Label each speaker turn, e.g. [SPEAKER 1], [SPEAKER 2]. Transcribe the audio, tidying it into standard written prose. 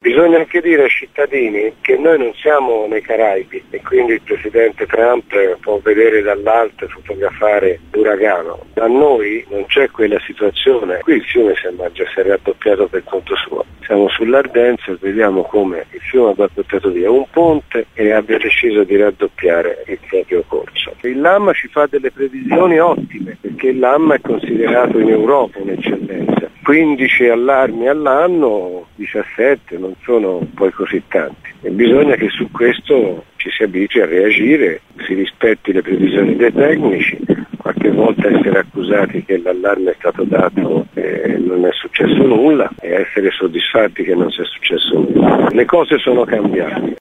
[SPEAKER 1] Bisogna anche dire ai cittadini che noi non siamo nei Caraibi e quindi il presidente Trump può vedere dall'alto e fotografare l'uragano. Da noi non c'è quella situazione, qui il fiume sembra già essere raddoppiato per conto suo. Siamo sull'Ardenza e vediamo come il fiume abbia portato via un ponte e abbia deciso di raddoppiare il proprio corso. Il LAM ci fa delle previsioni ottime perché il LAM è considerato in Europa un'eccellenza. 15 allarmi all'anno, 17 non sono poi così tanti e bisogna che su questo ci si abitui a reagire, si rispetti le previsioni dei tecnici, qualche volta essere accusati che l'allarme è stato dato e non è successo nulla e essere soddisfatti che non sia successo nulla. Le cose sono cambiate.